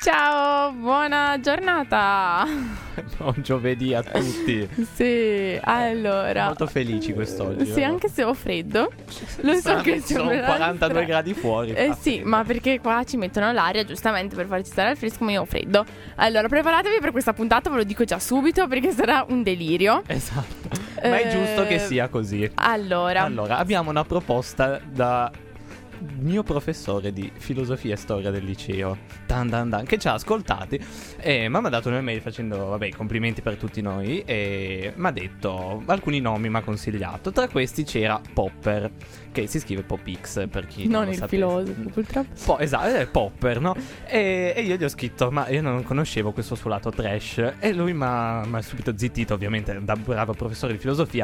Ciao, buona giornata. Buon giovedì a tutti. Sì, allora. Molto felici quest'oggi. Sì, anche se ho freddo. Lo so che sono 42 gradi fuori. Sì, ma perché qua ci mettono l'aria giustamente per farci stare al fresco, ma io ho freddo. Allora, preparatevi per questa puntata, ve lo dico già subito, perché sarà un delirio. Esatto. Ma è giusto che sia così. Allora, abbiamo una proposta da mio professore di filosofia e storia del liceo, che ci ha ascoltati e mi ha dato un'email facendo i complimenti per tutti noi e mi ha detto alcuni nomi, mi ha consigliato. Tra questi c'era Popper, che si scrive Popx per chi non lo il sapesse. filosofo purtroppo. Esatto, è Popper, no? E io gli ho scritto, ma io non conoscevo questo suo lato trash, e lui mi ha subito zittito, ovviamente da bravo professore di filosofia,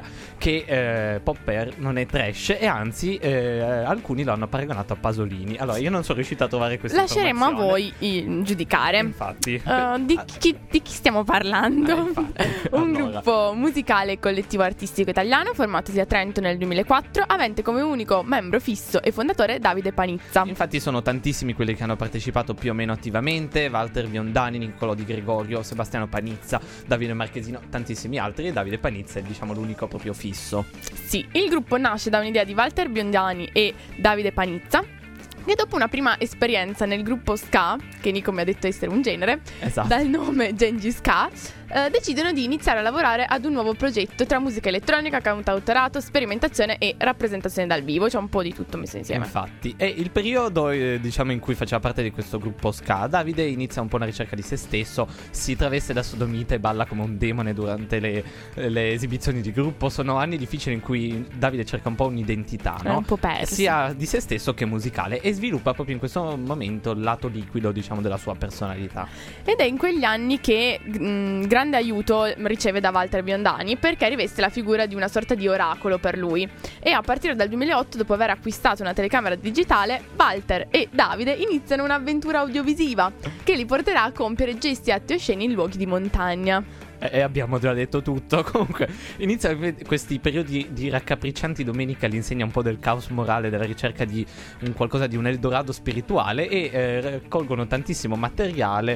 che Popper non è trash e anzi alcuni lo hanno paragonato a Pasolini. Allora io non sono riuscito a trovare questa Lasceremo a informazione. voi giudicare. Infatti. Di chi stiamo parlando? Un Allora. gruppo musicale e collettivo artistico italiano formatosi a Trento nel 2004, avente come unico membro fisso e fondatore Davide Panizza. Infatti sono tantissimi quelli che hanno partecipato più o meno attivamente: Walter Biondani, Niccolò Di Gregorio, Sebastiano Panizza, Davide Marchesino, tantissimi altri, e Davide Panizza è l'unico proprio fisso. Sì, il gruppo nasce da un'idea di Walter Biondani e Davide Panizza, che dopo una prima esperienza nel gruppo ska, che Nico mi ha detto essere un genere, Esatto. dal nome Genji Ska, decidono di iniziare a lavorare ad un nuovo progetto tra musica elettronica, cantautorato, sperimentazione e rappresentazione dal vivo. C'è un po' di tutto messo insieme. Infatti, e il periodo in cui faceva parte di questo gruppo ska, Davide inizia un po' una ricerca di se stesso, si traveste da sodomita e balla come un demone durante le esibizioni di gruppo. Sono anni difficili in cui Davide cerca un po' un'identità, no? È un po' perso, sia di se stesso che musicale, e sviluppa proprio in questo momento il lato liquido, della sua personalità. Ed è in quegli anni che grande aiuto riceve da Walter Biondani, perché riveste la figura di una sorta di oracolo per lui. E a partire dal 2008, dopo aver acquistato una telecamera digitale, Walter e Davide iniziano un'avventura audiovisiva che li porterà a compiere gesti e atti osceni in luoghi di montagna. E abbiamo già detto tutto. Comunque inizia questi periodi di raccapriccianti domeniche all'insegna un po' del caos morale, della ricerca di qualcosa di un Eldorado spirituale, e raccolgono tantissimo materiale,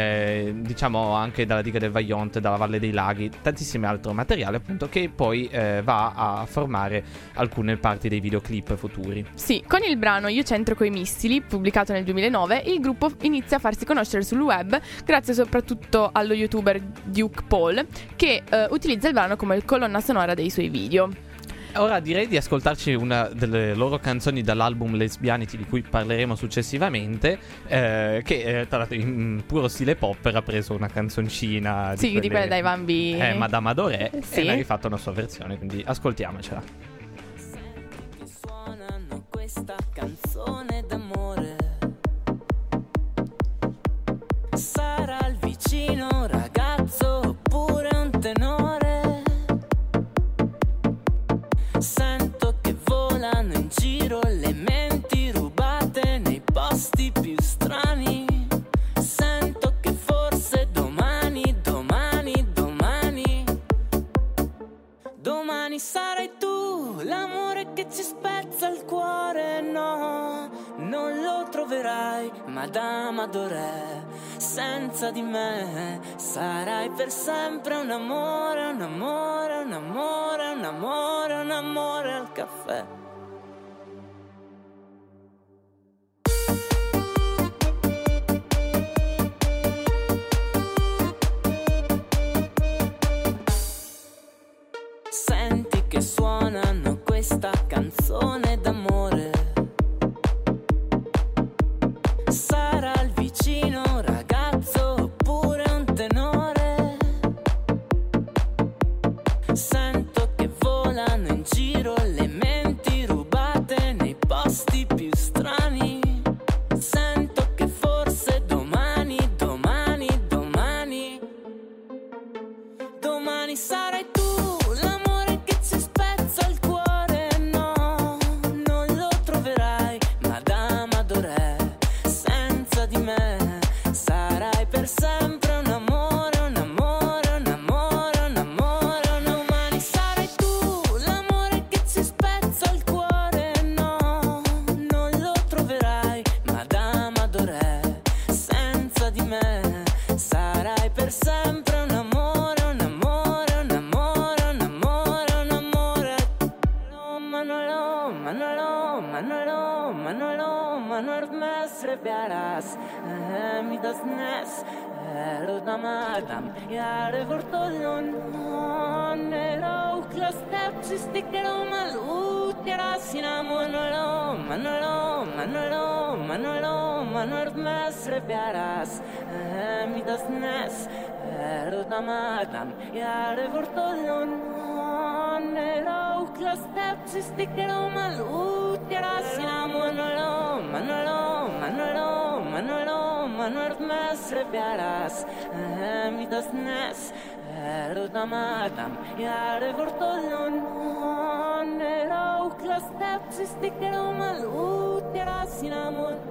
anche dalla diga del Vajont, dalla Valle dei Laghi, tantissimo altro materiale appunto, che poi va a formare alcune parti dei videoclip futuri. Sì, con il brano Io c'entro coi missili, pubblicato nel 2009, il gruppo inizia a farsi conoscere sul web grazie soprattutto allo youtuber Duke Paul, che utilizza il brano come colonna sonora dei suoi video. Ora direi di ascoltarci una delle loro canzoni dall'album Lesbianity, di cui parleremo successivamente, che tra l'altro in puro stile Popper ha preso una canzoncina di quelle dai bambini, Madame Adoré, sì, e ne ha rifatto una sua versione, quindi ascoltiamocela. Senti che suonano questa canzone d'amore, sarà il vicino ragazzo oppure un tenore. Sento che volano in giro le menti rubate nei posti più strani. Sento che forse domani sarai tu l'amore che ci spezza il cuore. No, non lo troverai, Madame Adoré. Senza di me sarai per sempre un amore, un amore, un amore, un amore, un amore al caffè. Senti che suonano questa canzone d'amore, sarà il vicino ragazzo oppure un tenore. Sento che volano in giro le menti rubate nei posti più strani. Sento che forse domani sarai tu l'amore che ci spezza il cuore. No, non lo troverai, Madame Adoré. Senza di me sarai per sempre un amore, un amore, un amore, un amore. Domani sarai tu l'amore che ci spezza il cuore. No, non lo troverai, Madame Adoré. Senza di me bearas mi das nes Rodamadam Jare vortollon Nero Klostep Sistikero malut Jarasina Manolo Manolo Manolo Manolo Manolo Mesre bearas mi das nes Rodamadam Jare vortollon Nero Klostep Sistikero malut Jarasina Manolo Manolo Manolo Manolo Manolo Mesre bearas mi das nes Rodamadam Jare vortollon Nero Klostep Sistikero malut Jarasina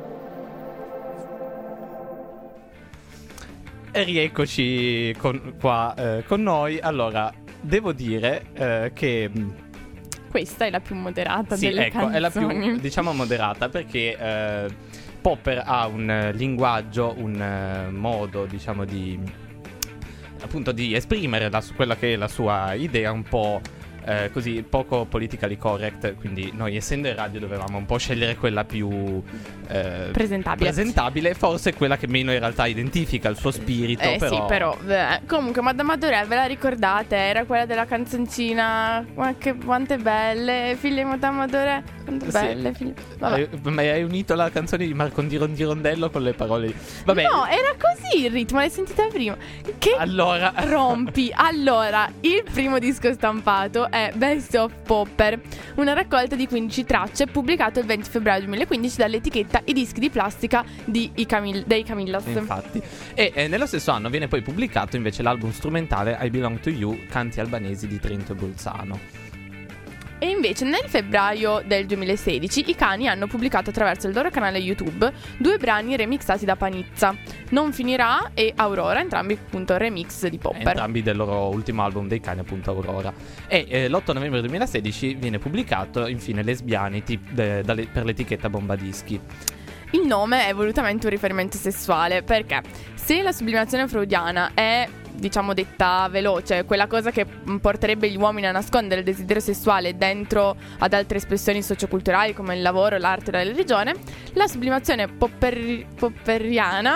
E rieccoci qua con noi. Allora, devo dire che Questa è la più moderata sì, delle ecco, canzoni. è la più, diciamo, moderata perché Popper ha un linguaggio, un modo, diciamo, di appunto di esprimere quella che è la sua idea un po' così poco politically correct, quindi noi essendo in radio dovevamo un po' scegliere quella più presentabile, forse quella che meno in realtà identifica il suo spirito, però... Sì, però comunque Madame Adoré, ve la ricordate? Era quella della canzoncina quante belle figlie di Madame Adoré, quante belle figlie. Vabbè. Ma hai unito la canzone di Marco di Rondello con le parole. Vabbè. No, era così il ritmo, l'hai sentita prima. Che allora rompi. Allora, il primo disco stampato è Best of Popper, una raccolta di 15 tracce pubblicato il 20 febbraio 2015 dall'etichetta I Dischi di Plastica dei Camillas. Infatti. E nello stesso anno viene poi pubblicato invece l'album strumentale I Belong to You, canti albanesi di Trento e Bolzano. E invece nel febbraio del 2016 i Cani hanno pubblicato attraverso il loro canale YouTube 2 brani remixati da Panizza, Non finirà e Aurora, entrambi appunto remix di Popper. Entrambi del loro ultimo album dei Cani, appunto Aurora. E l'8 novembre 2016 viene pubblicato infine Lesbianity per l'etichetta Bomba Dischi. Il nome è volutamente un riferimento sessuale perché se la sublimazione freudiana è, diciamo, detta veloce, quella cosa che porterebbe gli uomini a nascondere il desiderio sessuale dentro ad altre espressioni socioculturali come il lavoro, l'arte e la religione, la sublimazione popperiana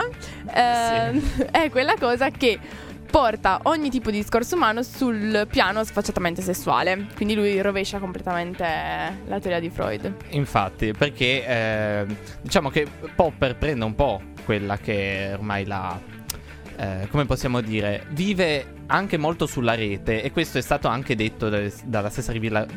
è quella cosa che porta ogni tipo di discorso umano sul piano sfacciatamente sessuale. Quindi lui rovescia completamente la teoria di Freud. Infatti, perché diciamo che Popper prende un po' quella che è ormai come possiamo dire, vive anche molto sulla rete, e questo è stato anche detto dalla stessa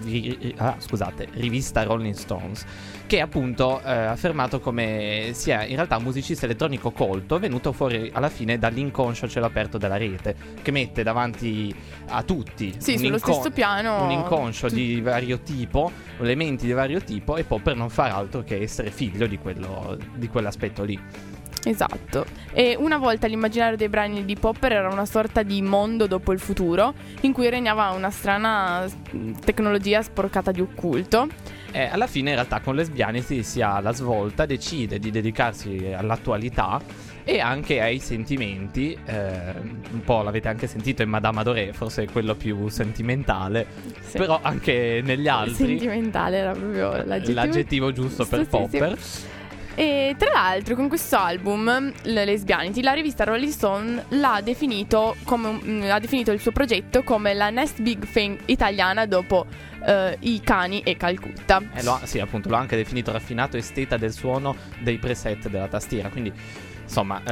rivista Rolling Stones, che appunto ha affermato come sia in realtà un musicista elettronico colto, venuto fuori alla fine dall'inconscio a cielo aperto della rete, che mette davanti a tutti sullo stesso piano un inconscio di vario tipo, elementi di vario tipo, e Popper non fa altro che essere figlio di quell'aspetto lì. Esatto. E una volta l'immaginario dei brani di Popper era una sorta di mondo dopo il futuro, in cui regnava una strana tecnologia sporcata di occulto. Alla fine in realtà con Lesbianity si ha la svolta, decide di dedicarsi all'attualità e anche ai sentimenti, un po' l'avete anche sentito in Madame Adoré, forse è quello più sentimentale, sì. Però anche negli altri sentimentale era proprio l'aggettivo giusto per Popper. Sì. E tra l'altro con questo album, Lesbianity, la rivista Rolling Stone ha definito il suo progetto come la next big thing italiana dopo i Cani e Calcutta. Sì, appunto, l'ho anche definito raffinato esteta del suono dei preset della tastiera. Quindi insomma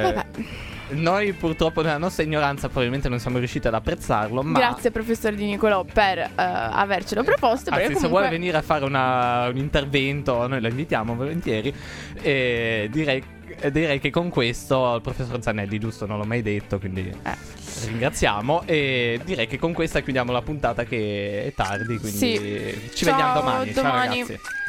noi purtroppo nella nostra ignoranza probabilmente non siamo riusciti ad apprezzarlo, ma grazie professor Di Nicolò per avercelo proposto. Anzi, comunque... se vuole venire a fare un intervento noi lo invitiamo volentieri. E direi che con questo il professor Zanelli, giusto, non l'ho mai detto, quindi ringraziamo, e direi che con questa chiudiamo la puntata che è tardi, quindi sì. ci vediamo domani. Ciao ragazzi.